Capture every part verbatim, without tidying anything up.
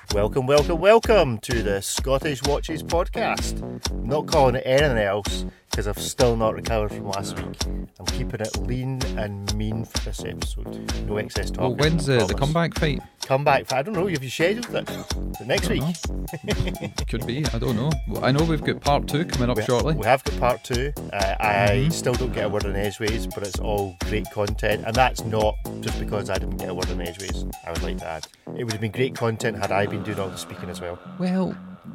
Welcome, welcome, welcome to the Scottish Watches podcast. I'm not calling it anything else because I've still not recovered from last week. I'm keeping it lean and mean for this episode. No excess talk. Well, when's the, the comeback fight? Comeback fight? I don't know. Have you scheduled it? The next week? Could be. I don't know. Well, I know we've got part two coming up we, shortly. We have got part two. Uh, I mm-hmm. still don't get a word in edgeways, but it's all great content. And that's not just because I didn't get a word in edgeways, I would like to add. It would have been great content had I been doing all the speaking as well. Well,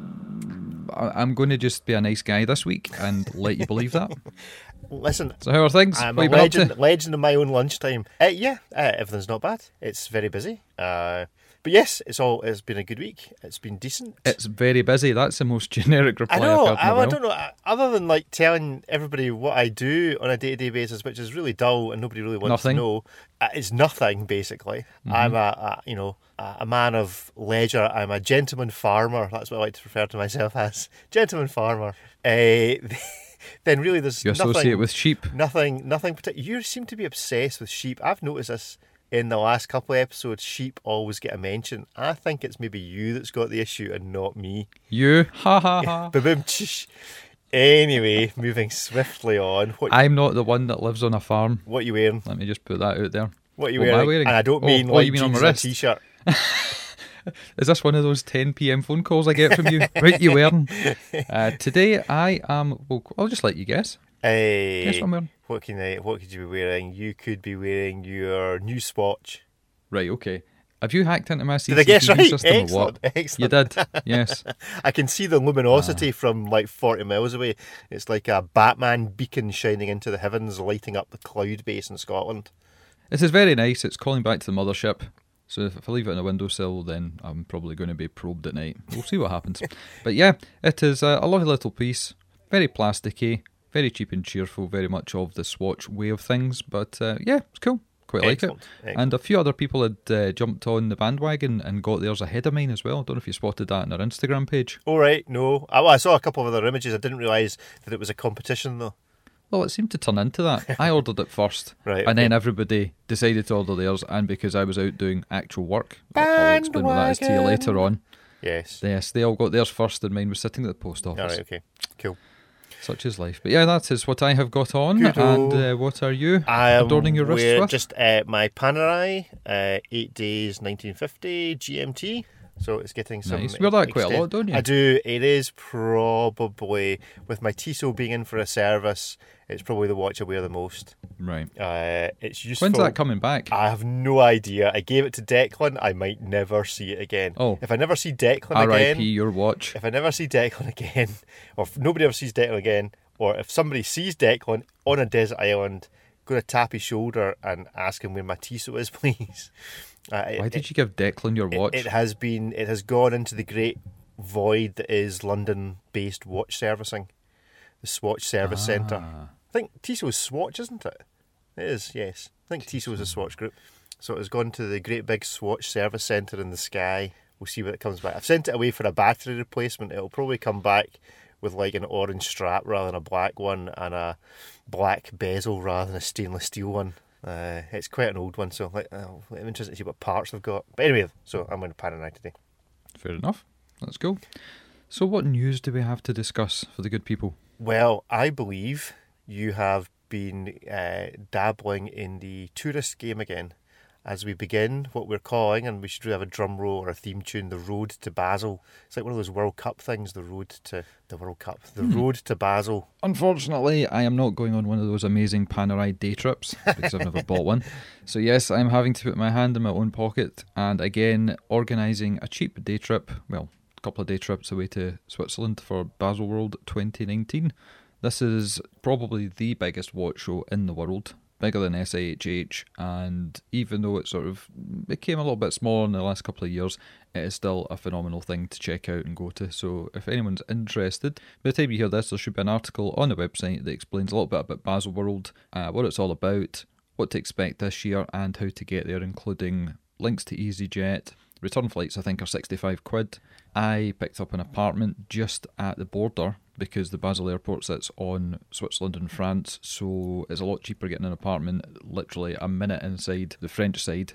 I'm going to just be a nice guy this week and let you believe that. Listen, so how are things? I'm what a legend, legend in my own lunchtime. Uh, yeah, uh, everything's not bad. It's very busy. Uh, but yes, it's all. It's been a good week. It's been decent. It's very busy. That's the most generic reply I know. I've heard in a I, while. I don't know. Other than like telling everybody what I do on a day-to-day basis, which is really dull and nobody really wants nothing. to know, uh, it's nothing basically. Mm-hmm. I'm a, a you know a, a man of leisure. I'm a gentleman farmer. That's what I like to refer to myself as, gentleman farmer. Uh, then really there's you associate nothing, with sheep. Nothing, nothing particular. You seem to be obsessed with sheep. I've noticed this in the last couple of episodes. Sheep always get a mention. I think it's maybe you that's got the issue and not me. You? Ha ha ha. Ba-boom. Anyway, moving swiftly on. What, I'm not the one that lives on a farm. What are you wearing? Let me just put that out there. What are you what wearing? Am I wearing? And I don't mean oh, like you mean jeans on my and wrist? a t-shirt. Is this one of those ten p.m. phone calls I get from you? Right, you wearing? Uh, today I am. Well, I'll just let you guess. Hey, guess what I'm wearing. What can I? What could you be wearing? You could be wearing your new Swatch. Right. Okay. Have you hacked into my C C T V Did I guess right? system Excellent, or what? excellent. You did. Yes. I can see the luminosity ah. from like forty miles away. It's like a Batman beacon shining into the heavens, lighting up the cloud base in Scotland. This is very nice. It's calling back to the mothership. So if I leave it on a windowsill, then I'm probably going to be probed at night. We'll see what happens. But yeah, it is a, a lovely little piece. Very plasticky, very cheap and cheerful, very much of the Swatch way of things. But uh, yeah, it's cool. Quite like Excellent. it. Excellent. And a few other people had uh, jumped on the bandwagon and got theirs ahead of mine as well. Don't know if you spotted that on our Instagram page. All right, no. I, well, I saw a couple of other images. I didn't realise that it was a competition though. Well, it seemed to turn into that. I ordered it first, right, okay. and then everybody decided to order theirs, and because I was out doing actual work, I'll explain what that is to you later on. Yes. Yes, they all got theirs first, and mine was sitting at the post office. All right, okay, cool. Such is life. But yeah, that is what I have got on. Good-o. And uh, what are you I am adorning your wrists with? Just uh, my Panerai, uh, eight days, nineteen fifty G M T. So it's getting some. Nice. You wear that quite a extent. lot, don't you? I do. It is probably, with my Tissot being in for a service, it's probably the watch I wear the most. Right. Uh, it's useful. When's that coming back? I have no idea. I gave it to Declan. I might never see it again. Oh. If I never see Declan R I P again. your watch. If I never see Declan again, or if nobody ever sees Declan again, or if somebody sees Declan on a desert island, go to tap his shoulder and ask him where my Tissot is, please. Uh, Why it, did you give Declan your watch? It, it has been. It has gone into the great void that is London-based watch servicing, the Swatch Service ah. Centre. I think Tissot is Swatch, isn't it? It is. Yes, I think Tissot is a Swatch group. So it has gone to the great big Swatch Service Centre in the sky. We'll see what it comes back. I've sent it away for a battery replacement. It'll probably come back with like an orange strap rather than a black one, and a black bezel rather than a stainless steel one. Uh, it's quite an old one, so like, oh, I'm interested to see what parts they've got. But anyway, so I'm going to Panerai today. Fair enough. That's cool. So what news do we have to discuss for the good people? Well, I believe you have been uh, dabbling in the tourist game again. As we begin what we're calling, and we should have a drum roll or a theme tune, the Road to Basel. It's like one of those World Cup things, the Road to the World Cup, the hmm. Road to Basel. Unfortunately, I am not going on one of those amazing Panerai day trips because I've never bought one. So yes, I'm having to put my hand in my own pocket and again organising a cheap day trip, well, a couple of day trips away to Switzerland for Baselworld twenty nineteen. This is probably the biggest watch show in the world. Bigger than S I H H, and even though it sort of became a little bit smaller in the last couple of years, it is still a phenomenal thing to check out and go to. So if anyone's interested, by the time you hear this, there should be an article on the website that explains a little bit about Baselworld, uh, what it's all about, what to expect this year, and how to get there, including links to EasyJet. Return flights, I think, are sixty-five quid. I picked up an apartment just at the border because the Basel airport sits on Switzerland and France, so it's a lot cheaper getting an apartment literally a minute inside the French side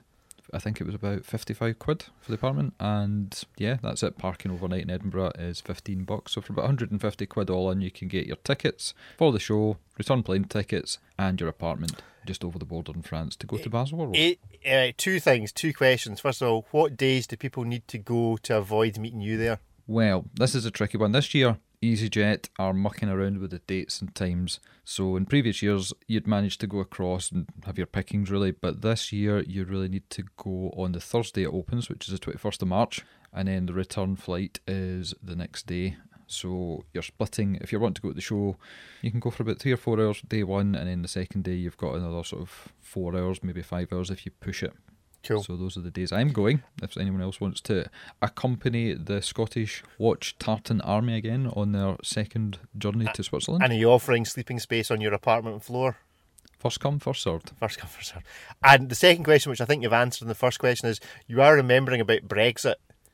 I think it was about fifty-five quid for the apartment, and yeah, that's it. Parking overnight in Edinburgh is fifteen bucks, so for about one hundred fifty quid all in, you can get your tickets for the show, return plane tickets, and your apartment just over the border in France to go to Baselworld. It, uh, two things, two questions. First of all, what days do people need to go to avoid meeting you there? Well, this is a tricky one. This year, EasyJet are mucking around with the dates and times. So in previous years, you'd managed to go across and have your pickings really, but this year you really need to go on the Thursday it opens, which is the twenty-first of March, and then the return flight is the next day. So you're splitting, if you want to go to the show, you can go for about three or four hours day one, and then the second day you've got another sort of four hours, maybe five hours if you push it. Cool. So those are the days I'm going. If anyone else wants to accompany the Scottish Watch Tartan Army again on their second journey to Switzerland. And are you offering sleeping space on your apartment floor? First come, first served. First come, first served. And the second question, which I think you've answered in the first question, is you are remembering about Brexit.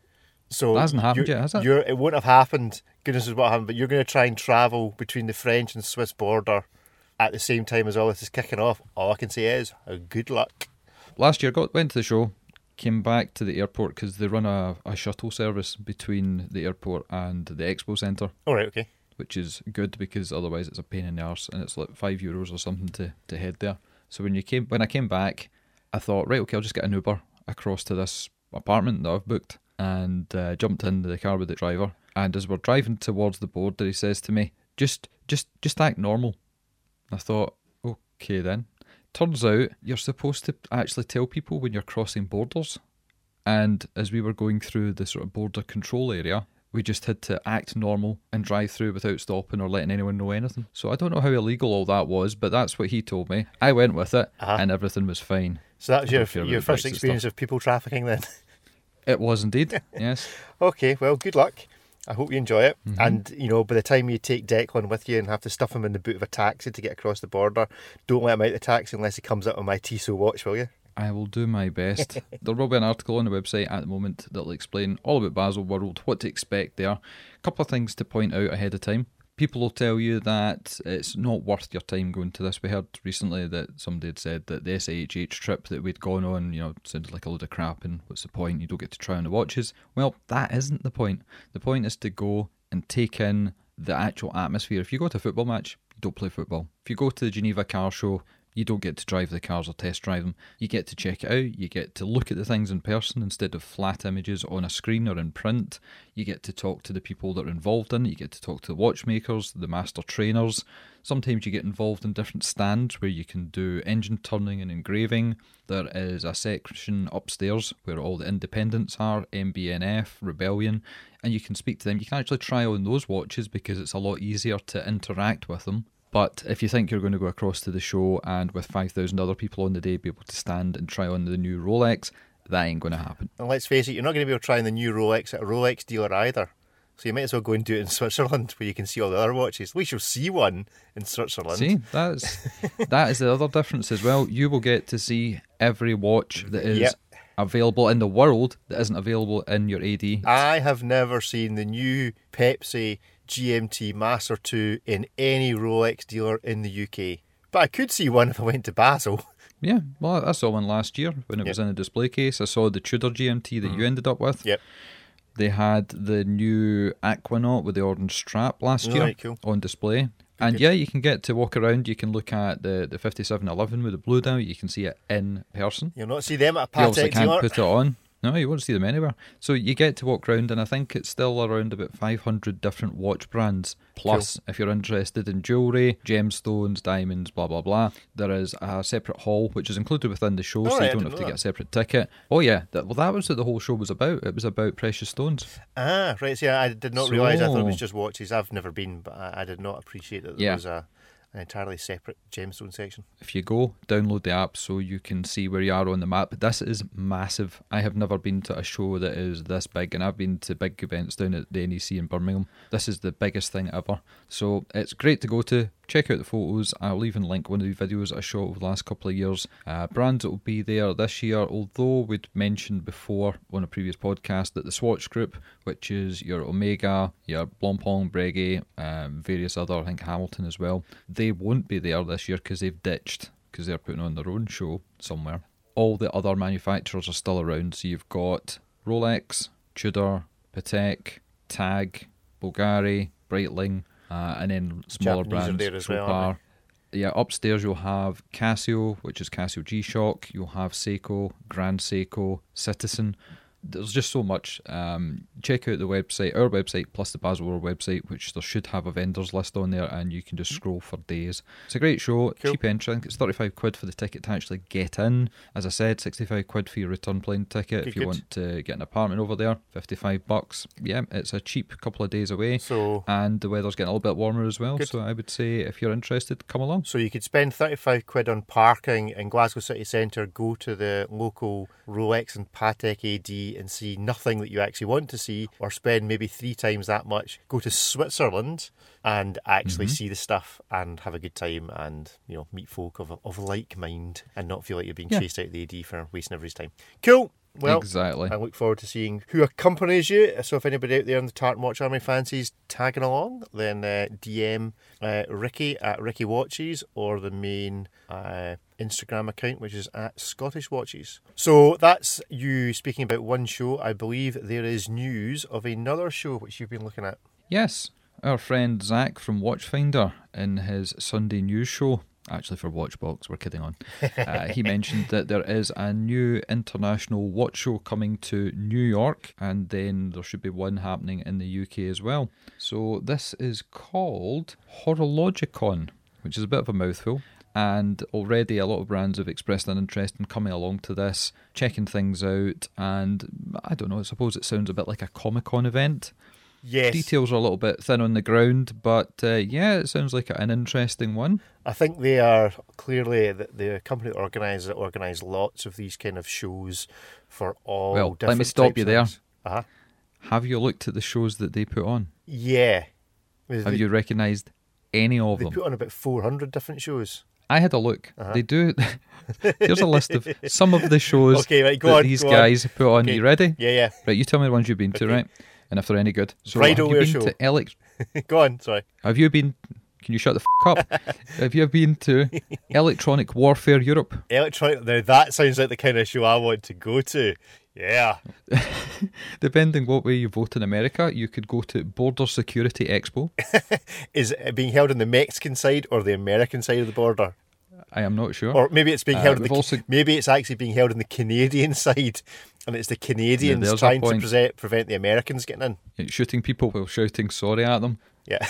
So that hasn't happened yet, has it? You're, it won't have happened. Goodness knows what happened, but you're going to try and travel between the French and Swiss border at the same time as all this is kicking off. All I can say is, uh, good luck. Last year, got went to the show, came back to the airport because they run a, a shuttle service between the airport and the expo centre. All right, okay. Which is good because otherwise it's a pain in the arse, and it's like five euros or something to, to head there. So when you came, when I came back, I thought, right, okay, I'll just get an Uber across to this apartment that I've booked, and uh, jumped into the car with the driver. And as we're driving towards the border, he says to me, "Just, just, just act normal." I thought, okay then. Turns out you're supposed to actually tell people when you're crossing borders. And as we were going through the sort of border control area, we just had to act normal and drive through without stopping or letting anyone know anything. So I don't know how illegal all that was, but that's what he told me. I went with it, uh-huh. and everything was fine. So that was your, your first experience of people trafficking then? It was indeed, yes. Okay, well, good luck. I hope you enjoy it. Mm-hmm. And, you know, by the time you take Declan with you and have to stuff him in the boot of a taxi to get across the border, don't let him out of the taxi unless he comes up with my Tissot watch, will you? I will do my best. There will be an article on the website at the moment that will explain all about Baselworld, what to expect there. A couple of things to point out ahead of time. People will tell you that it's not worth your time going to this. We heard recently that somebody had said that the S I H H trip that we'd gone on, you know, sounded like a load of crap, and what's the point? You don't get to try on the watches. Well, that isn't the point. The point is to go and take in the actual atmosphere. If you go to a football match, you don't play football. If you go to the Geneva Car Show, you don't get to drive the cars or test drive them. You get to check it out. You get to look at the things in person instead of flat images on a screen or in print. You get to talk to the people that are involved in it. You get to talk to the watchmakers, the master trainers. Sometimes you get involved in different stands where you can do engine turning and engraving. There is a section upstairs where all the independents are, M B N F, Rebellion, and you can speak to them. You can actually try on those watches because it's a lot easier to interact with them. But if you think you're going to go across to the show and with five thousand other people on the day be able to stand and try on the new Rolex, that ain't going to happen. And let's face it, you're not going to be able to try on the new Rolex at a Rolex dealer either. So you might as well go and do it in Switzerland where you can see all the other watches. At least you'll see one in Switzerland. See, that's, that is the other difference as well. You will get to see every watch that is yep. available in the world that isn't available in your A D. I have never seen the new Pepsi G M T Master two in any Rolex dealer in the U K. But I could see one if I went to Basel. Yeah, well, I saw one last year when it yep. was in a display case. I saw the Tudor G M T that mm. you ended up with. Yep. They had the new Aquanaut with the orange strap last oh, year right, cool. on display. And yeah, you can get to walk around. You can look at the, the fifty-seven eleven with the blue dial. You can see it in person. You'll not see them at a Patek You obviously can't dealer. put it on. No, you won't see them anywhere. So you get to walk around, and I think it's still around about five hundred different watch brands. Plus, cool. if you're interested in jewellery, gemstones, diamonds, blah, blah, blah, there is a separate hall, which is included within the show, oh, so right, you don't have to that. get a separate ticket. Oh, yeah. That, well, that was what the whole show was about. It was about precious stones. Ah, right. So yeah, I did not So- realise. I thought it was just watches. I've never been, but I, I did not appreciate that there Yeah. was a an entirely separate gemstone section. If you go, download the app so you can see where you are on the map. This is massive. I have never been to a show that is this big, and I've been to big events down at the N E C in Birmingham. This is the biggest thing ever. So it's great to go to. Check out the photos. I'll even link one of the videos I shot over the last couple of years. Uh, brands that will be there this year, although we'd mentioned before on a previous podcast that the Swatch Group, which is your Omega, your Blancpain, Breguet, um, various other, I think Hamilton as well, they won't be there this year because they've ditched, because they're putting on their own show somewhere. all the other manufacturers are still around. So you've got Rolex, Tudor, Patek, Tag, Bulgari, Breitling, uh, and then smaller Japanese are brands. there as well, Chopard. aren't Yeah, upstairs you'll have Casio, which is Casio G-Shock. You'll have Seiko, Grand Seiko, Citizen. There's just so much. Um, check out the website, our website, plus the Baselworld website, which there should have a vendors list on there, and you can just scroll for days. It's a great show, Cool. cheap entry. I think it's thirty-five quid for the ticket to actually get in. As I said, sixty-five quid for your return plane ticket. Good, if you good. want to get an apartment over there, fifty-five bucks. Yeah, it's a cheap couple of days away. So, And the weather's getting a little bit warmer as well, Good. so I would say if you're interested, come along. so you could spend thirty-five quid on parking in Glasgow City Centre, go to the local Rolex and Patek A D and see nothing that you actually want to see, or spend maybe three times that much, go to Switzerland and actually Mhm. see the stuff and have a good time and, you know, meet folk of, of like mind and not feel like you're being Yeah. chased out of the A D for wasting everybody's time. Cool. Well, exactly. I look forward to seeing who accompanies you. So if anybody out there in the Tartan Watch Army fancies tagging along, then uh, D M uh, Ricky at Ricky Watches or the main uh, Instagram account, which is at Scottish Watches. So that's you speaking about one show. I believe there is news of another show which you've been looking at. Yes, our friend Zach from Watchfinder in his Sunday news show, actually for Watchbox, we're kidding on, uh, he mentioned that there is a new international watch show coming to New York, and then there should be one happening in the U K as well. So this is called Horologicon, which is a bit of a mouthful. And already a lot of brands have expressed an interest in coming along to this, checking things out, and I don't know, I suppose it sounds a bit like a Comic-Con event. Yes. Details are a little bit thin on the ground, but uh, yeah, it sounds like an interesting one. I think they are clearly the, the company that organises it organise lots of these kind of shows for all Well, different let me stop types you of there. things. Uh-huh. Have you looked at the shows that they put on? Yeah. Have they, you recognised any of they them? put on about four hundred different shows. I had a look. Uh-huh. They do. Here's a list of some of the shows Okay, right, go that on, these go on. guys put on. Okay. You ready? Yeah, yeah. Right, you tell me the ones you've been to, Okay. right? And if they're any good. So Bridal have you wear been show. to elect- Go on, sorry. Have you been? Can you shut the f- up? Have you been to Electronic Warfare Europe? Electronic. Now that sounds like the kind of show I want to go to. Yeah. Depending what way you vote in America, you could go to Border Security Expo. Is it being held on the Mexican side or the American side of the border? I am not sure. Or maybe it's being Uh, held on we've the also- maybe it's actually being held on the Canadian side, and it's the Canadians there's a trying to point. present, prevent the Americans getting in. Shooting people while shouting sorry at them. Yeah.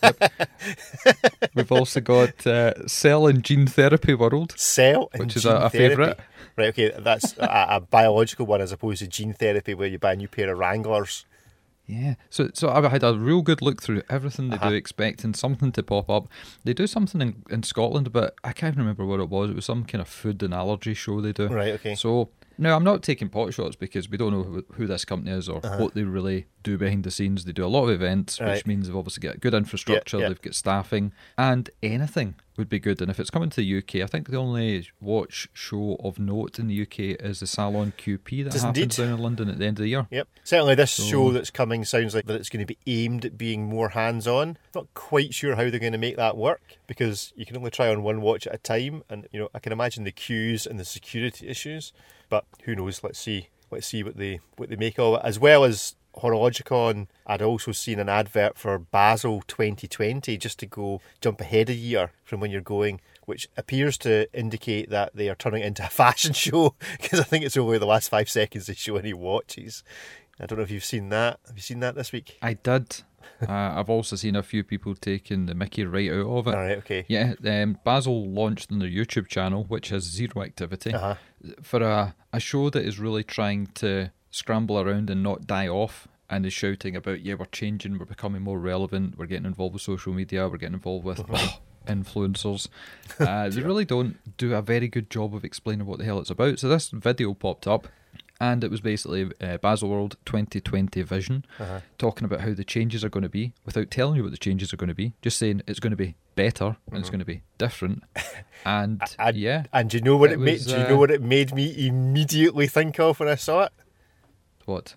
We've also got uh, Cell and Gene Therapy World. Cell and Which is gene a- a therapy. favourite. Right, okay, that's a, a biological one as opposed to gene therapy where you buy a new pair of Wranglers. Yeah, so so I've had a real good look through everything they Uh-huh. do, expecting something to pop up. They do something in, in Scotland, but I can't remember what it was. It was some kind of food and allergy show they do. Right, okay. So, no, I'm not taking pot shots because we don't know who, who this company is or what they really do behind the scenes. They do a lot of events, which Uh-huh. Right. means they've obviously got good infrastructure, yeah. they've got staffing, and anything would be good. And if it's coming to the U K, I think the only watch show of note in the U K is the Salon Q P that Does happens indeed. down in London at the end of the year. Yep. Certainly this So- show that's coming sounds like that it's going to be aimed at being more hands-on. Not quite sure how they're going to make that work because you can only try on one watch at a time, and you know I can imagine the queues and the security issues. But who knows? Let's see. Let's see what they what they make of it. As well as Horologicon, I'd also seen an advert for Basel twenty twenty just to go jump ahead a year from when you're going, which appears to indicate that they are turning it into a fashion show because I think it's only the last five seconds they show any watches. I don't know if you've seen that. Have you seen that this week? I did. uh, I've also seen a few people taking the mickey right out of it. All right, okay. Yeah, um, Basil launched on their YouTube channel, which has zero activity, Uh-huh. for a, a show that is really trying to scramble around and not die off, and is shouting about, yeah, we're changing, we're becoming more relevant, we're getting involved with social media, we're getting involved with oh, influencers. Uh, they really don't do a very good job of explaining what the hell it's about. So this video popped up, and it was basically uh, Baselworld twenty twenty vision, Uh-huh. talking about how the changes are going to be without telling you what the changes are going to be, just saying it's going to be better and Mm-hmm. it's going to be different. And And, yeah, And do you know what It it, made? was, Do you uh, know what it made me immediately think of when I saw it? what?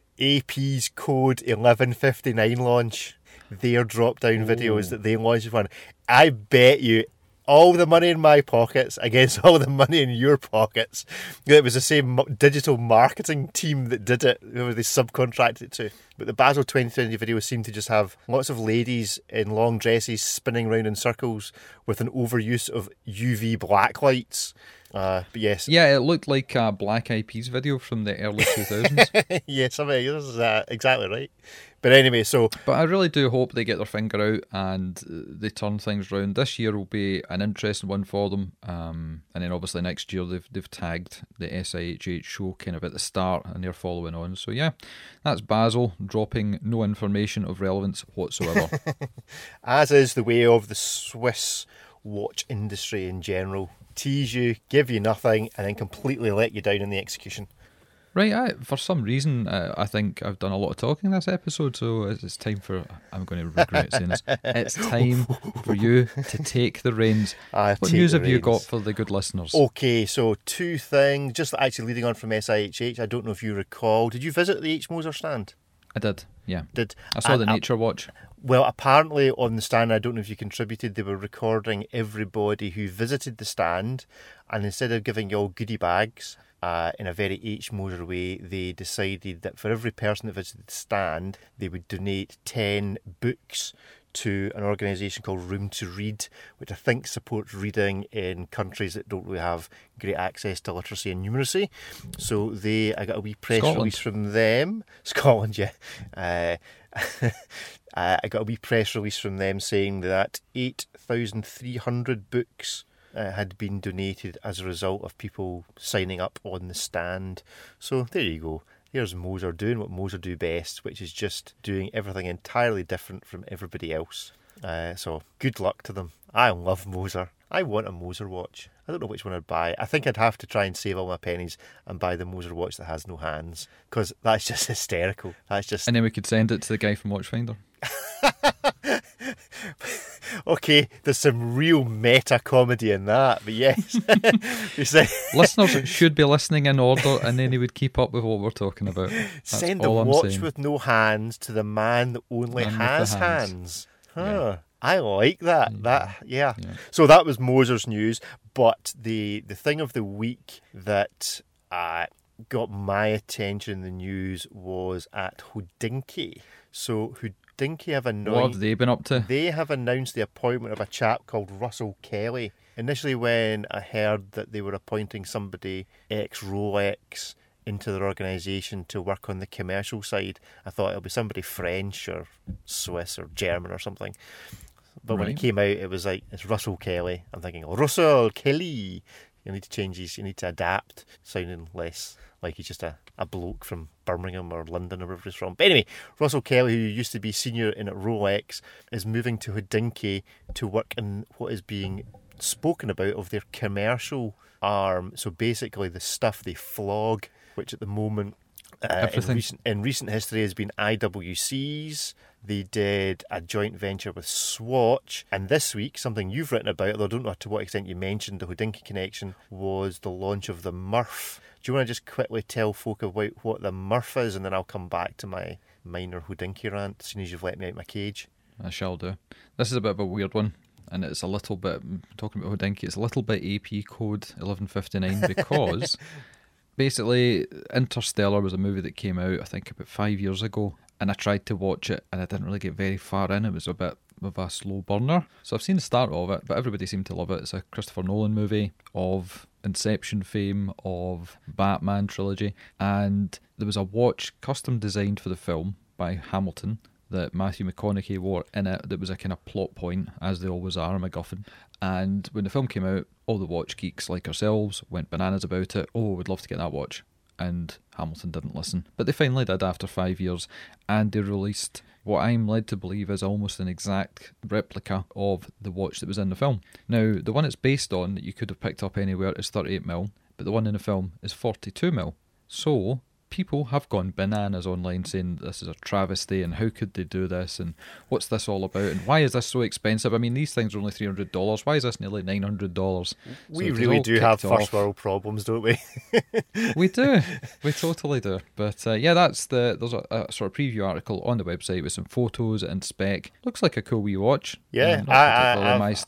A P's Code eleven fifty-nine launch. Their drop down videos Ooh. that they launched one. I bet you all the money in my pockets against all the money in your pockets. It was the same mo- digital marketing team that did it, whoever they subcontracted it to. But the Basel twenty twenty videos seem to just have lots of ladies in long dresses spinning around in circles with an overuse of U V black lights. Uh, but yes. Yeah, it looked like a Black Eyed Peas video from the early two thousands. Yes, I mean, this is uh, exactly right. But anyway, so... But I really do hope they get their finger out and they turn things round. This year will be an interesting one for them. Um, and then obviously next year they've they've tagged the S I H H show kind of at the start and they're following on. So yeah, that's Basel dropping no information of relevance whatsoever. As is the way of the Swiss watch industry in general. Tease you, give you nothing, and then completely let you down in the execution. Right, I, for some reason, uh, I think I've done a lot of talking this episode, so it's, it's time for... I'm going to regret saying this. It's time for you to take the reins. I what take news the have you reins. got for the good listeners? Okay, so two things. Just actually leading on from S I H H, I don't know if you recall. Did you visit the H. Moser stand? I did, yeah. Did I saw and, the Nature Watch. Well, apparently on the stand, I don't know if you contributed, they were recording everybody who visited the stand, and instead of giving you all goodie bags, uh, in a very H. Moser way, they decided that for every person that visited the stand, they would donate ten books to an organisation called Room to Read, which I think supports reading in countries that don't really have great access to literacy and numeracy. So they, I got a wee press Scotland. release from them. Scotland, yeah. Uh, uh, I got a wee press release from them saying that eight thousand three hundred books uh, had been donated as a result of people signing up on the stand. So there you go. Here's Moser doing what Moser do best, which is just doing everything entirely different from everybody else. Uh, so good luck to them. I love Moser. I want a Moser watch. I don't know which one I'd buy. I think I'd have to try and save all my pennies and buy the Moser watch that has no hands, because that's just hysterical. That's just... And then we could send it to the guy from Watchfinder. Okay, there's some real meta comedy in that, but yes. You say, listeners should be listening in order, and then he would keep up with what we're talking about. That's send the all I'm watch saying. with no hands to the man that only Man with has the hands. hands. Huh. Yeah. I like that. Yeah. That yeah. Yeah. So that was Moser's news, but the the thing of the week that uh, got my attention in the news was at Hodinkee. So Hodinkee have What announced have they been up to? they have announced the appointment of a chap called Russell Kelly. Initially, when I heard that they were appointing somebody ex-Rolex into their organisation to work on the commercial side, I thought it'll be somebody French or Swiss or German or something. But when Right. it came out, it was like, it's Russell Kelly. I'm thinking, oh, Russell Kelly. You need to change his, you need to adapt, sounding less like he's just a, a bloke from Birmingham or London or wherever he's from. But anyway, Russell Kelly, who used to be senior in at Rolex, is moving to Hodinkee to work in what is being spoken about of their commercial arm. So basically the stuff they flog, which at the moment uh, in, Everything. recent, in recent history has been I W Cs. They did a joint venture with Swatch, and this week, something you've written about, although I don't know to what extent you mentioned the Hodinkee connection, was the launch of the Murph. Do you want to just quickly tell folk about what the Murph is, and then I'll come back to my minor Hodinkee rant as soon as you've let me out my cage? I shall do. This is a bit of a weird one, and it's a little bit, talking about Hodinkee, it's a little bit A P code eleven fifty-nine because basically Interstellar was a movie that came out, I think, about five years ago, and I tried to watch it and I didn't really get very far in. It was a bit of a slow burner. So I've seen the start of it, but everybody seemed to love it. It's a Christopher Nolan movie of Inception fame, of Batman trilogy, and there was a watch custom designed for the film by Hamilton that Matthew McConaughey wore in it that was a kind of plot point, as they always are, a MacGuffin. And when the film came out, all the watch geeks like ourselves went bananas about it. Oh, we'd love to get that watch. And Hamilton didn't listen. But they finally did after five years, and they released what I'm led to believe is almost an exact replica of the watch that was in the film. Now, the one it's based on that you could have picked up anywhere is thirty-eight mil, but the one in the film is forty-two mil. So people have gone bananas online saying this is a travesty and how could they do this and what's this all about and why is this so expensive? I mean, these things are only three hundred dollars. Why is this nearly nine hundred dollars? We So it was really all do have kicked first off. world problems, don't we? We do. We totally do. But uh, yeah, that's the there's a, a sort of preview article on the website with some photos and spec. Looks like a cool wee watch. Yeah, Um, not I- I- particularly I've- my style.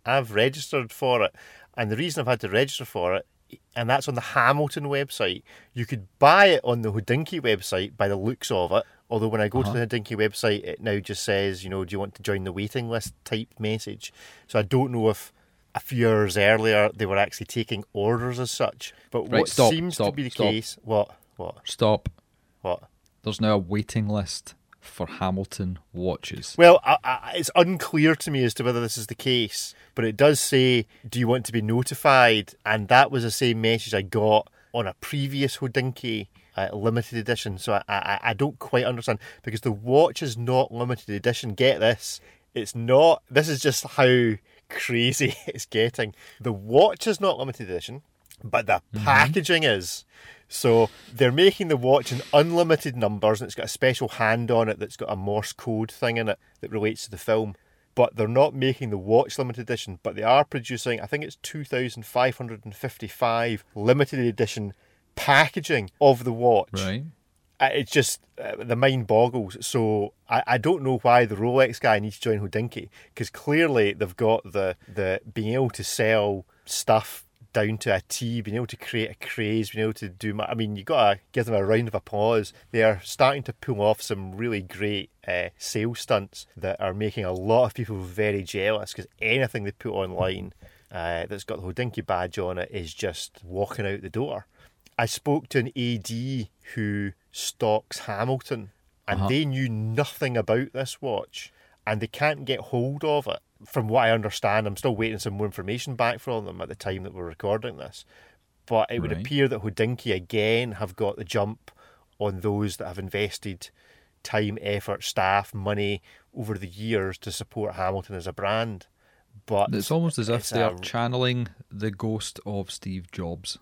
I've registered for it, and the reason I've had to register for it, and that's on the Hamilton website. You could buy it on the Hodinkee website by the looks of it, although when I go uh-huh. to the Hodinkee website, it now just says, you know, do you want to join the waiting list type message. So I don't know if a few hours earlier they were actually taking orders as such. But right, what stop, seems stop, to be the stop. case... What? What? Stop. What? There's now a waiting list for Hamilton watches. Well, I, I, it's unclear to me as to whether this is the case, but it does say, do you want to be notified? And that was the same message I got on a previous Hodinkee uh, limited edition. So I, I, I don't quite understand, because the watch is not limited edition. Get this. It's not. This is just how crazy it's getting. The watch is not limited edition, but the mm-hmm. packaging is. So they're making the watch in unlimited numbers, and it's got a special hand on it that's got a Morse code thing in it that relates to the film. But they're not making the watch limited edition, but they are producing, I think it's two thousand five hundred fifty-five limited edition packaging of the watch. Right. It's just, uh, the mind boggles. So I, I don't know why the Rolex guy needs to join Hodinkee, because clearly they've got the, the being able to sell stuff down to a T, being able to create a craze, being able to do... I mean, you've got to give them a round of applause. They are starting to pull off some really great uh, sales stunts that are making a lot of people very jealous, because anything they put online uh, that's got the Hodinkee badge on it is just walking out the door. I spoke to an A D who stocks Hamilton, and uh-huh. they knew nothing about this watch, and they can't get hold of it. From what I understand, I'm still waiting some more information back from them at the time that we're recording this. But it would right. appear that Hodinkee again have got the jump on those that have invested time, effort, staff, money over the years to support Hamilton as a brand. But it's almost as if it's they a, are channeling the ghost of Steve Jobs.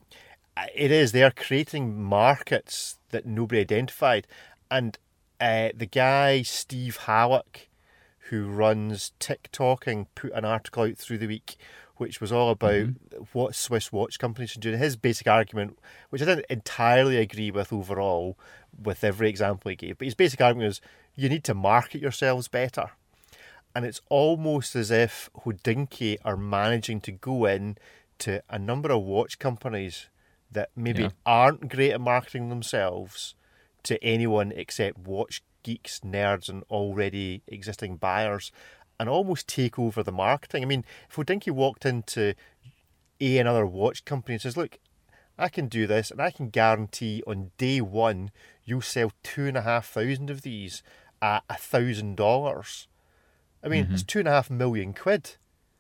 It is. They are creating markets that nobody identified. And uh, the guy, Steve Halleck, who runs TikToking, put an article out through the week which was all about mm-hmm. what Swiss watch companies should do. And his basic argument, which I didn't entirely agree with overall, with every example he gave, but his basic argument was, you need to market yourselves better. And it's almost as if Hodinkee are managing to go in to a number of watch companies that maybe yeah. aren't great at marketing themselves to anyone except watch geeks, nerds, and already existing buyers, and almost take over the marketing. I mean, if Hodinkee walked into a another watch company and says, look, I can do this, and I can guarantee on day one you'll sell two and a half thousand of these at a thousand dollars. I mean, mm-hmm. it's two and a half million quid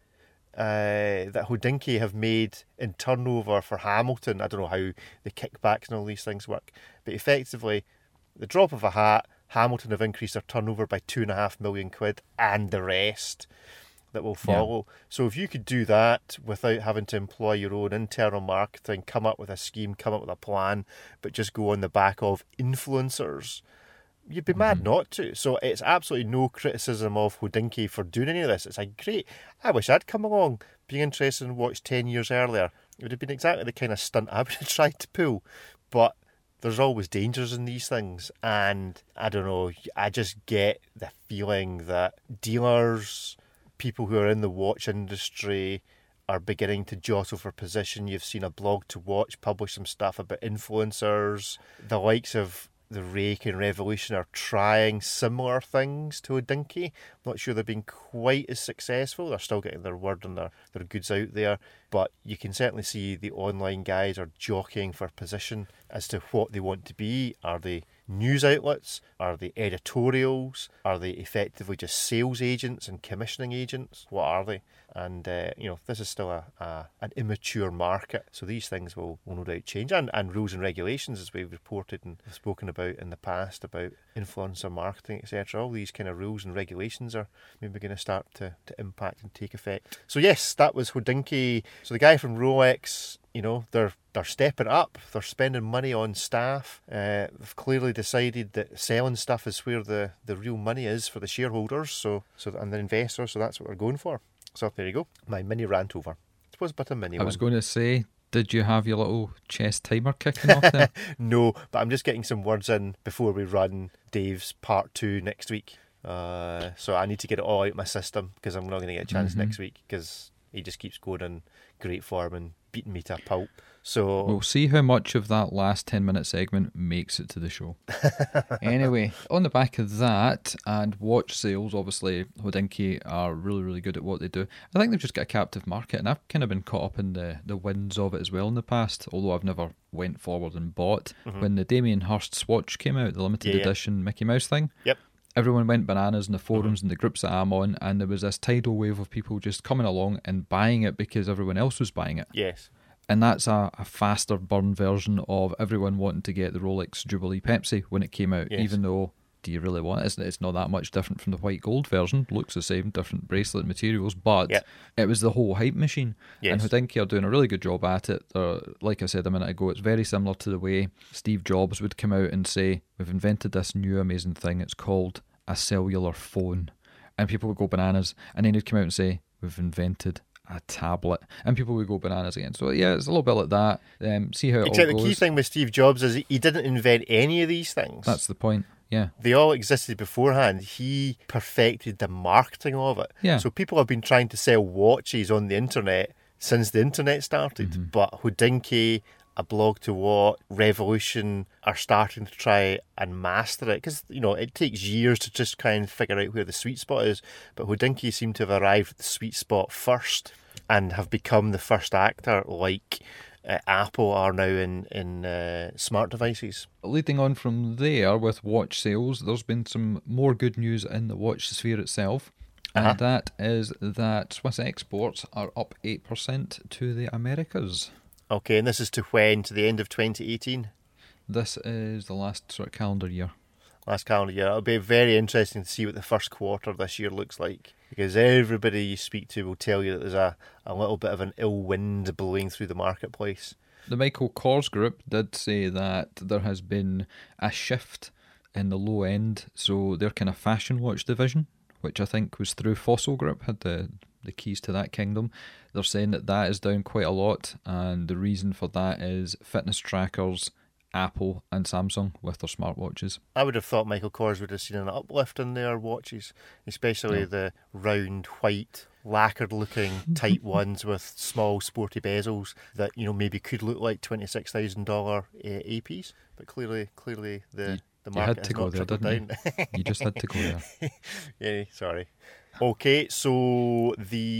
uh, that Hodinkee have made in turnover for Hamilton. I don't know how the kickbacks and all these things work, but effectively, the drop of a hat, Hamilton have increased their turnover by two and a half million quid, and the rest that will follow. Yeah. So if you could do that without having to employ your own internal marketing, come up with a scheme, come up with a plan, but just go on the back of influencers, you'd be mm-hmm. mad not to. So it's absolutely no criticism of Hodinkee for doing any of this. It's like, great, I wish I'd come along, being interested in watch ten years earlier. It would have been exactly the kind of stunt I would have tried to pull. But there's always dangers in these things, and I don't know, I just get the feeling that dealers, people who are in the watch industry, are beginning to jostle for position. You've seen a Blog to Watch publish some stuff about influencers. The likes of the Rake and Revolution are trying similar things to Hodinkee. I'm not sure they've been quite as successful. They're still getting their word and their, their goods out there. But you can certainly see the online guys are jockeying for position as to what they want to be. Are they news outlets? Are they editorials? Are they effectively just sales agents and commissioning agents? What are they? And, uh, you know, this is still a, a an immature market. So these things will, will no doubt change. And, and rules and regulations, as we've reported and spoken about in the past, about influencer marketing, et cetera. All these kind of rules and regulations are maybe going to start to, to impact and take effect. So yes, that was Hodinkee. So the guy from Rolex, you know, they're they're stepping up. They're spending money on staff. Uh, they've clearly decided that selling stuff is where the, the real money is for the shareholders, so so and the investors. So that's what they're going for. So there you go. My mini rant over. It was but a mini I one. was going to say, did you have your little chess timer kicking off there? No, but I'm just getting some words in before we run Dave's part two next week. Uh, so I need to get it all out of my system, because I'm not going to get a chance mm-hmm. next week, because he just keeps going in great form and beating me to a pulp. So we'll see how much of that last ten minute segment makes it to the show. Anyway, on the back of that and watch sales, obviously Hodinkee are really, really good at what they do. I think they've just got a captive market, and I've kind of been caught up in the, the winds of it as well in the past, although I've never went forward and bought. Mm-hmm. When the Damien Hirst swatch came out, the limited yeah, edition yeah. Mickey Mouse thing, yep. everyone went bananas in the forums mm-hmm. and the groups that I'm on, and there was this tidal wave of people just coming along and buying it because everyone else was buying it. Yes. And that's a, a faster burn version of everyone wanting to get the Rolex Jubilee Pepsi when it came out, yes. even though, do you really want it? It's, it's not that much different from the white gold version. Looks the same, different bracelet materials, but yep. it was the whole hype machine. Yes. And Hodinkee are doing a really good job at it. Uh, like I said a minute ago, it's very similar to the way Steve Jobs would come out and say, we've invented this new amazing thing, it's called a cellular phone. And people would go bananas, and then he'd come out and say, we've invented a tablet, and people would go bananas again. So yeah, it's a little bit like that. Um, see how it Except all goes. The key thing with Steve Jobs is he didn't invent any of these things. That's the point. Yeah, they all existed beforehand. He perfected the marketing of it. Yeah. So people have been trying to sell watches on the internet since the internet started, mm-hmm. but Hodinkee, A Blog to What, Revolution are starting to try and master it, because you know it takes years to just try and figure out where the sweet spot is. But Hodinkee seem to have arrived at the sweet spot first and have become the first actor, like uh, Apple are now in in uh, smart devices. Leading on from there with watch sales, there's been some more good news in the watch sphere itself. And uh-huh. that is that Swiss exports are up eight percent to the Americas. Okay, and this is to when? To the end of twenty eighteen? This is the last sort of calendar year. Last calendar year. It'll be very interesting to see what the first quarter this year looks like, because everybody you speak to will tell you that there's a, a little bit of an ill wind blowing through the marketplace. The Michael Kors Group did say that there has been a shift in the low end, so their kind of fashion watch division, which I think was through Fossil Group, had the the keys to that kingdom. They're saying that that is down quite a lot, and the reason for that is fitness trackers, Apple and Samsung with their smartwatches. I would have thought Michael Kors would have seen an uplift in their watches, especially yeah. the round, white, lacquered looking tight ones with small sporty bezels that, you know, maybe could look like twenty-six thousand dollars uh, A Ps, but clearly clearly the, you, the market you had to has go not there, trickled didn't down. You? You just had to go there. Yeah, sorry. Okay, so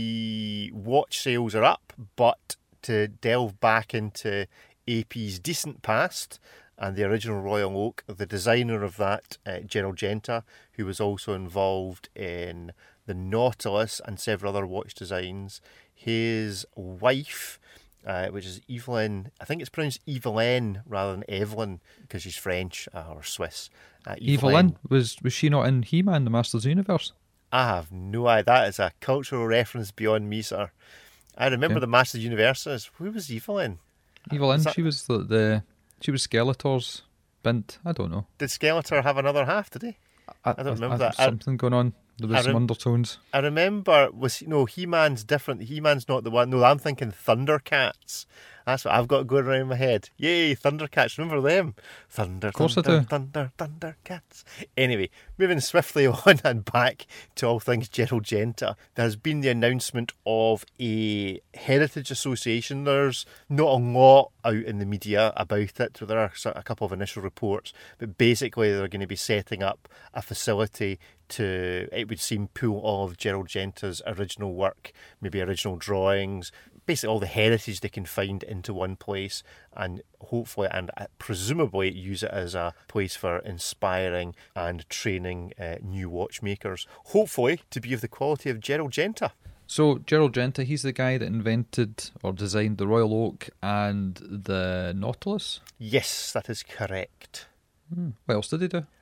the watch sales are up, but to delve back into A P's decent past and the original Royal Oak, the designer of that, uh, Gerald Genta, who was also involved in the Nautilus and several other watch designs, his wife, uh, which is Evelyn, I think it's pronounced Evelyn rather than Evelyn because she's French uh, or Swiss. Uh, Evelyn, Evelyn, was, was she not in He-Man, the Masters of the Universe? I have no idea. That is a cultural reference beyond me, sir. I remember okay. the Masters of the Universe. Who was Evelyn? Evelyn, that... she was the, the she was Skeletor's bint. I don't know. Did Skeletor have another half? Did he? I, I don't remember I, that. Something I, going on. There was rem- some undertones. I remember was no He-Man's different. He-Man's not the one. No, I'm thinking Thundercats. That's what I've got going around my head. Yay, Thundercats! Remember them? Thunder, of course thunder, I do. thunder, Thundercats. Anyway, moving swiftly on and back to all things Gerald Genta. There has been the announcement of a heritage association. There's not a lot out in the media about it. There are a couple of initial reports, but basically they're going to be setting up a facility to, it would seem, pull all of Gerald Genta's original work, maybe original drawings, basically all the heritage they can find into one place, and hopefully and presumably use it as a place for inspiring and training uh, new watchmakers, hopefully to be of the quality of Gerald Genta. So Gerald Genta, he's the guy that invented or designed the Royal Oak and the Nautilus? Yes, that is correct. Hmm. What else did he do?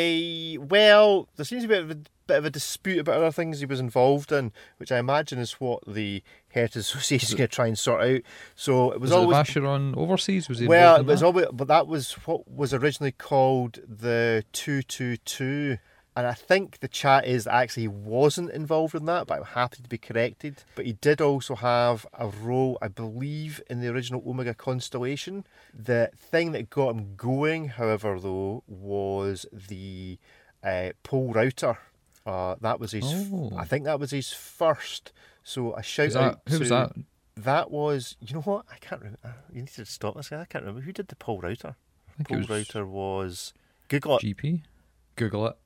I, well, there seems to be a bit of a, bit of a dispute about other things he was involved in, which I imagine is what the Heritage Association is going to try and sort out. So it was, was always... Was it Vacheron Overseas? Was he well, it in was that? always, but that was what was originally called the two two two. And I think the chat is that actually he wasn't involved in that, but I'm happy to be corrected. But he did also have a role, I believe, in the original Omega Constellation. The thing that got him going, however, though, was the uh, pole router. Uh, that was his. Oh. I think that was his first So a shout Is out that, who to was that? that was, you know what? I can't remember. You need to stop this guy. I can't remember who did the Paul Router. I think Paul it was Router was Google it. G P. Google it.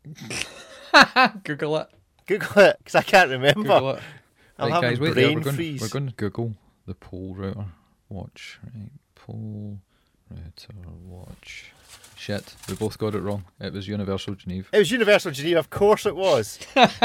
Google it. Google it because I can't remember. Google it. I'm Right, having guys, wait brain there. We're going, freeze. we're going to Google the Paul Router watch. Right, Paul Router watch. Shit, we both got it wrong. It was Universal Geneva. It was Universal Geneva, of course it was.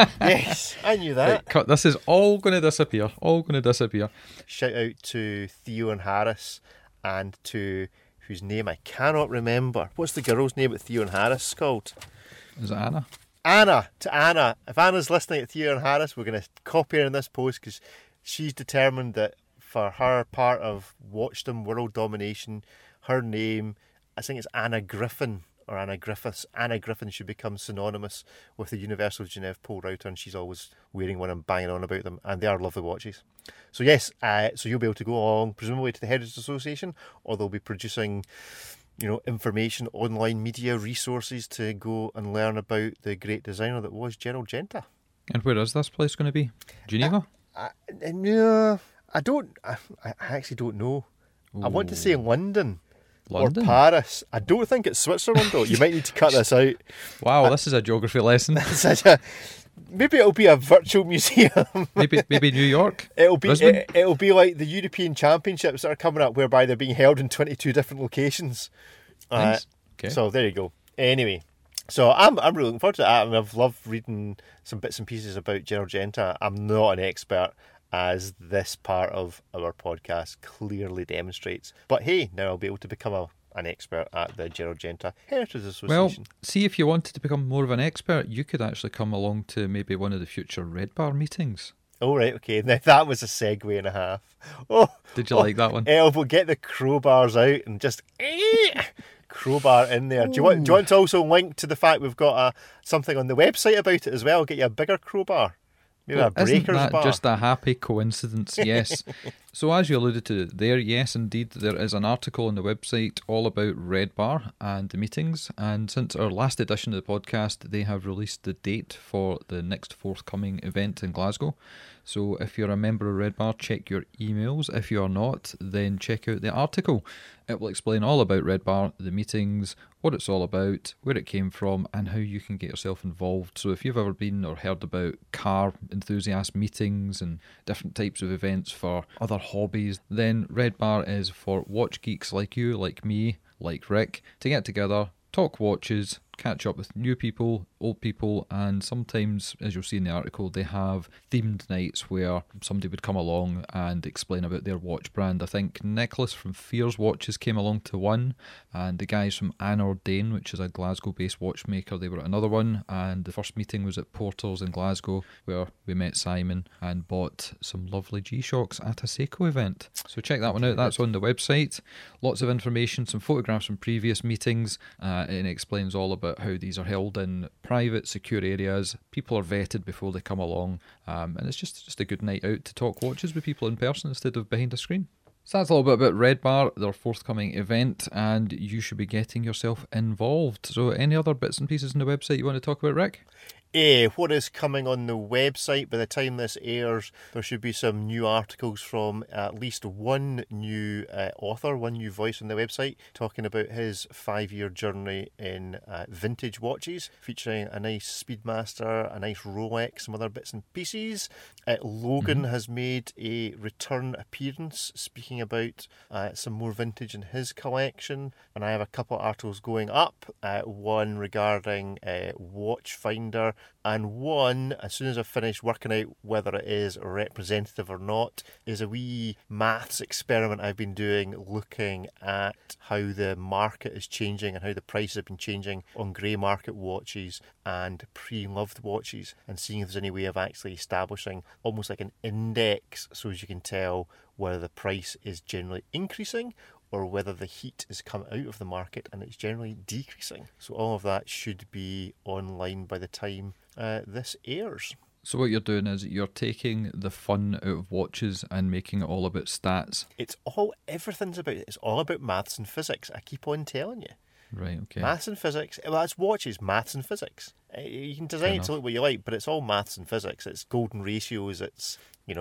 Yes, I knew that. Right, cut. This is all going to disappear. All going to disappear. Shout out to Theo and Harris and to whose name I cannot remember. What's the girl's name at Theo and Harris called? Is it Anna? Anna. To Anna. If Anna's listening at Theo and Harris, we're going to copy her in this post because she's determined that for her part of Watchdom World Domination, her name, I think it's Anna Griffin or Anna Griffiths. Anna Griffin should become synonymous with the Universal Geneva Pole Router, and she's always wearing one and banging on about them, and they are lovely watches. So yes, uh, so you'll be able to go along, presumably to the Heritage Association, or they'll be producing, you know, information, online media resources to go and learn about the great designer that was Gerald Genta. And where is this place going to be? Geneva? I, I, no, I don't. I, I actually don't know. Ooh. I want to say London. London? Or Paris. I don't think it's Switzerland though. You might need to cut this out. Wow, uh, this is a geography lesson. a, maybe it'll be a virtual museum. maybe maybe New York. It'll be it, it'll be like the European Championships that are coming up, whereby they're being held in twenty-two different locations. Nice. Uh, okay. So there you go. Anyway, so I'm I'm really looking forward to that. I mean, I've loved reading some bits and pieces about Gerald Genta. I'm not an expert, as this part of our podcast clearly demonstrates. But hey, now I'll be able to become a, an expert at the Gerald Genta Heritage Association. Well, see, if you wanted to become more of an expert, you could actually come along to maybe one of the future Red Bar meetings. Oh, right, okay. Now that was a segue and a half. Oh, Did you oh, like that one? Eh, we'll get the crowbars out and just eh, crowbar in there. Do you want? Do you want to also link to the fact we've got a, something on the website about it as well? Get you a bigger crowbar. Maybe well, a breaker's isn't that bar. just a happy coincidence? Yes. So as you alluded to there, yes, indeed, there is an article on the website all about Red Bar and the meetings. And since our last edition of the podcast, they have released the date for the next forthcoming event in Glasgow. So if you're a member of Red Bar, check your emails. If you are not, then check out the article. It will explain all about Red Bar, the meetings, what it's all about, where it came from, and how you can get yourself involved. So if you've ever been or heard about car enthusiast meetings and different types of events for other hobbies, then Red Bar is for watch geeks like you, like me, like Rick, to get together, talk watches, catch up with new people, old people, and sometimes, as you'll see in the article, they have themed nights where somebody would come along and explain about their watch brand. I think Nicholas from Fears Watches came along to one, and the guys from Anor Dane, which is a Glasgow-based watchmaker, they were at another one, and the first meeting was at Portals in Glasgow, where we met Simon and bought some lovely G-Shocks at a Seiko event. So check that one out, that's on the website. Lots of information, some photographs from previous meetings, uh, and it explains all about how these are held in private, secure areas. People are vetted before they come along, um, and it's just, just a good night out to talk watches with people in person instead of behind a screen. So that's a little bit about Red Bar, their forthcoming event, and you should be getting yourself involved. So any other bits and pieces on the website you want to talk about, Rick? Eh, what is coming on the website? By the time this airs, there should be some new articles from at least one new uh, author, one new voice on the website, talking about his five-year journey in uh, vintage watches, featuring a nice Speedmaster, a nice Rolex, some other bits and pieces. Uh, Logan mm-hmm. has made a return appearance, speaking about uh, some more vintage in his collection, and I have a couple of articles going up, uh, one regarding uh, Watchfinder, and one, as soon as I've finished working out whether it is representative or not, is a wee maths experiment I've been doing, looking at how the market is changing and how the prices have been changing on grey market watches and pre-loved watches, and seeing if there's any way of actually establishing almost like an index so as you can tell whether the price is generally increasing or whether the heat has come out of the market and it's generally decreasing. So all of that should be online by the time uh, this airs. So what you're doing is you're taking the fun out of watches and making it all about stats. It's all, everything's about it. It's all about maths and physics. I keep on telling you. Right, okay. Maths and physics. Well, it's watches, maths and physics. You can design it to look what you like, but it's all maths and physics. It's golden ratios. It's, you know,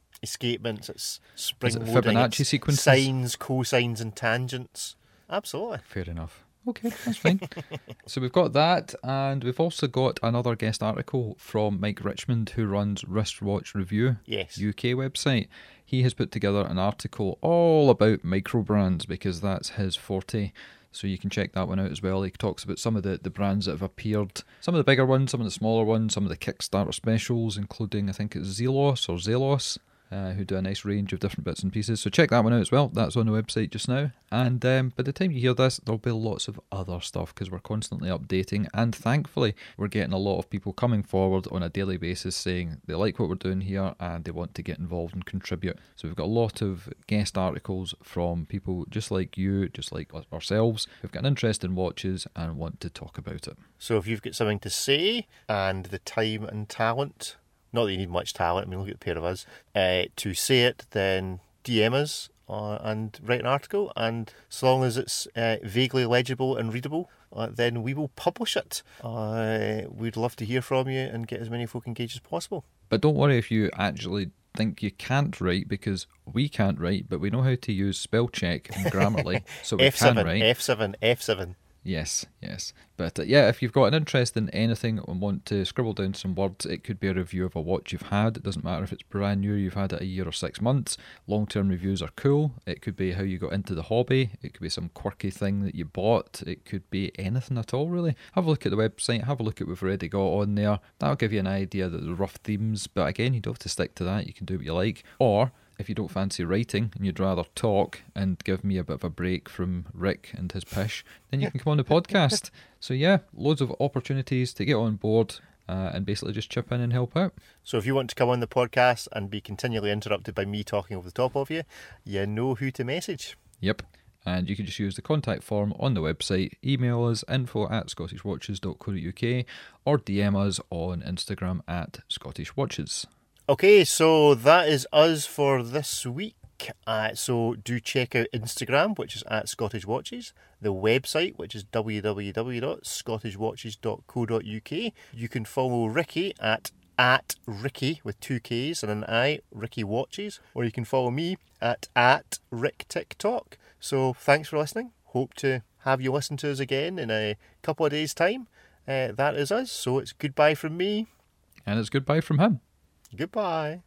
escapements, it's spring Is it loading, Fibonacci it's sequences? sines, cosines, and tangents. Absolutely. Fair enough. Okay, that's fine. So we've got that, and we've also got another guest article from Mike Richmond, who runs Wristwatch Review, Yes. U K website. He has put together an article all about micro brands because that's his forte. So you can check that one out as well. He talks about some of the, the brands that have appeared, some of the bigger ones, some of the smaller ones, some of the Kickstarter specials, including I think it's Zelos or Zelos, uh, who do a nice range of different bits and pieces. So check that one out as well. That's on the website just now. And um, by the time you hear this, there'll be lots of other stuff because we're constantly updating. And thankfully, we're getting a lot of people coming forward on a daily basis saying they like what we're doing here and they want to get involved and contribute. So we've got a lot of guest articles from people just like you, just like ourselves, who've got an interest in watches and want to talk about it. So if you've got something to say and the time and talent, not that you need much talent, I mean, look at the pair of us, uh, to say it, then D M us uh, and write an article. And so long as it's uh, vaguely legible and readable, uh, then we will publish it. Uh, we'd love to hear from you and get as many folk engaged as possible. But don't worry if you actually think you can't write, because we can't write, but we know how to use spell check and Grammarly, so we F seven, can write. F seven, F seven. Yes, yes. But uh, yeah, if you've got an interest in anything and want to scribble down some words, it could be a review of a watch you've had. It doesn't matter if it's brand new, you've had it a year or six months. Long-term reviews are cool. It could be how you got into the hobby. It could be some quirky thing that you bought. It could be anything at all, really. Have a look at the website. Have a look at what we've already got on there. That'll give you an idea of the rough themes. But again, you don't have to stick to that. You can do what you like. Or if you don't fancy writing and you'd rather talk and give me a bit of a break from Rick and his pish, then you can come on the podcast. So yeah, loads of opportunities to get on board uh, and basically just chip in and help out. So if you want to come on the podcast and be continually interrupted by me talking over the top of you, you know who to message. Yep. And you can just use the contact form on the website, email us info at scottishwatches dot co dot uk, or D M us on Instagram at scottishwatches. Okay, so that is us for this week. Uh, so do check out Instagram, which is at Scottish Watches, the website, which is w w w dot scottish watches dot co dot uk. You can follow Ricky at at Ricky with two K's and an I, Ricky Watches, or you can follow me at at Rick TikTok. So thanks for listening. Hope to have you listen to us again in a couple of days' time. Uh, that is us. So it's goodbye from me. And it's goodbye from him. Goodbye.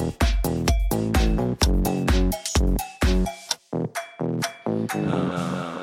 Uh...